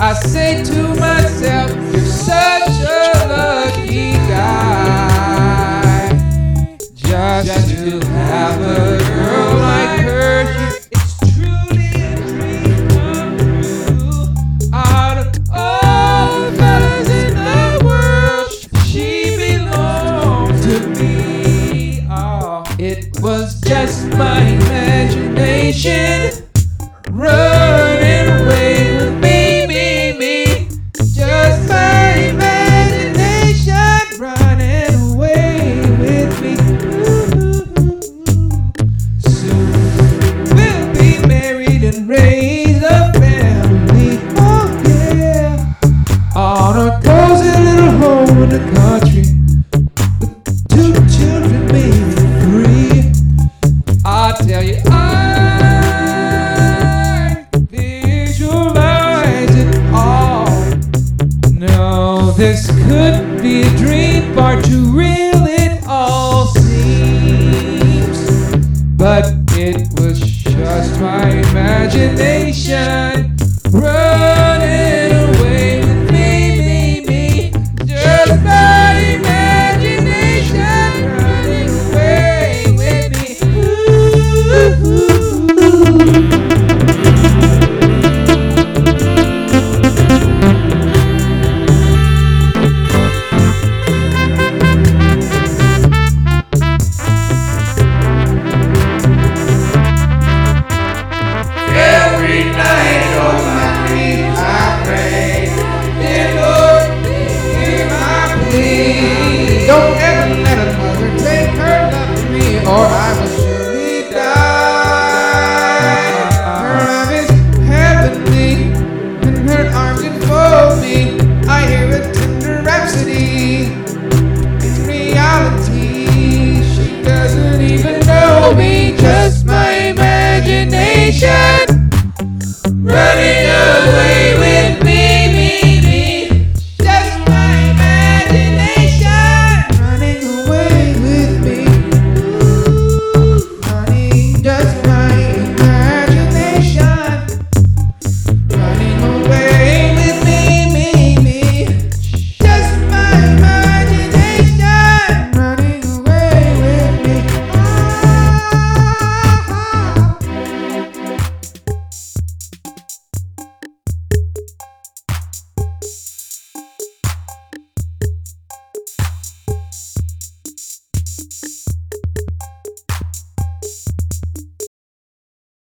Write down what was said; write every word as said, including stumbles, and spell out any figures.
I say to myself, you're such a lucky guy. Just to have a girl like her, it's truly a dream come true. Out of all the fellas in the world, she belonged to me. Oh, it was just my imagination running away with me, me, me. Just my imagination running away with me. Soon we'll be married and raise a family. Oh yeah, on a cozy little home in the country with two children, maybe three. I tell you, I visualize it all. No, this could be a dream far too real.